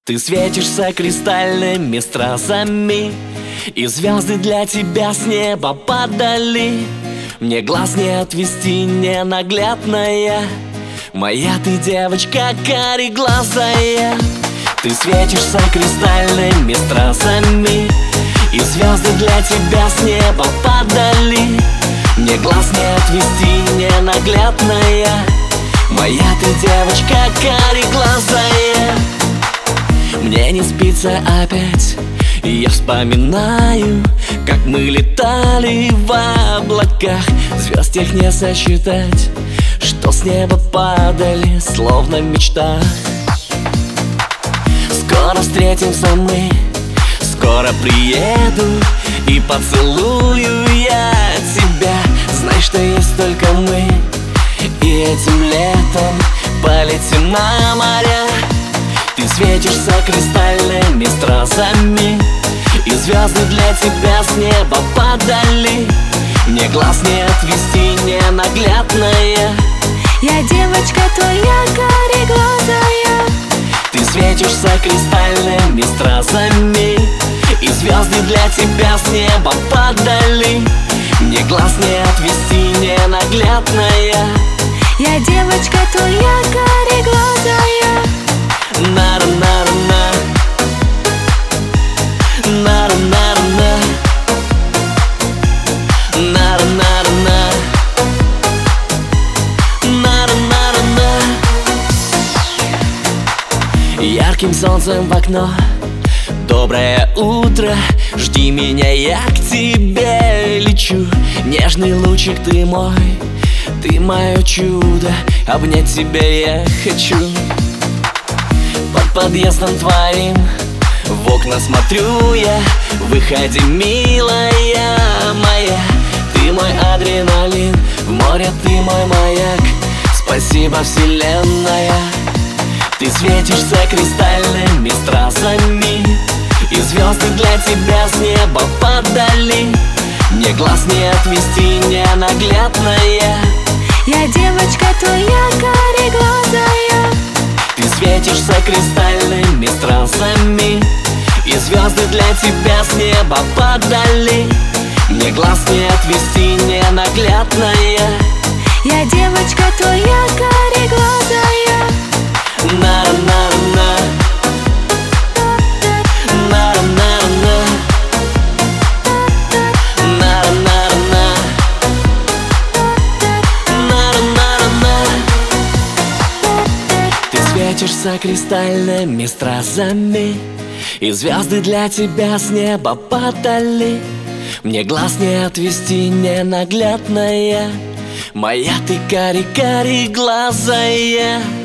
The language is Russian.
Ты светишься кристальными стразами, и звезды для тебя с неба падали. Мне глаз не отвести, ненаглядная, моя ты девочка кареглазая. Ты светишься кристальными стразами, и звезды для тебя с неба падали. Мне глаз не отвести, ненаглядная, моя ты девочка кареглазая. Мне не спится опять, и я вспоминаю, как мы летали в облаках. Звезд их не сосчитать, что с неба падали, словно в мечтах. Скоро встретимся мы, скоро приеду и поцелую я тебя. Знай, что есть только мы, и этим летом полетим на моря. Ты светишься кристальными стразами, и звезды для тебя с неба падали. Мне глаз не отвести, ненаглядная, я девочка твоя кареглазая. Ты светишься кристальными стразами, и звезды для тебя с неба падали. Мне глаз не отвести, ненаглядная, я девочка твоя кареглазая. На-на-на-на, на-на-на-на, на-на-на-на, на-на-на-на. Ярким солнцем в окно, доброе утро, жди меня, я к тебе лечу. Нежный лучик ты мой, ты мое чудо, обнять тебя я хочу. Под подъездом твоим в окна смотрю я, выходи, милая моя. Ты мой адреналин, в море ты мой маяк, спасибо, вселенная. Ты светишься кристальными стразами, и звезды для тебя с неба падали. Мне глаз не отвести, ненаглядная, я девочка твоя кареглазая. Ты светишься кристальными стразами, и звезды для тебя с неба падали. Мне глаз не отвести, ненаглядная, я девочка твоя кареглазая. На-на-на, на-на-на, на-на-на, на-на-на. Ты светишься кристальными стразами, и звезды для тебя с неба падали. Мне глаз не отвести, ненаглядная, моя ты кареглазая.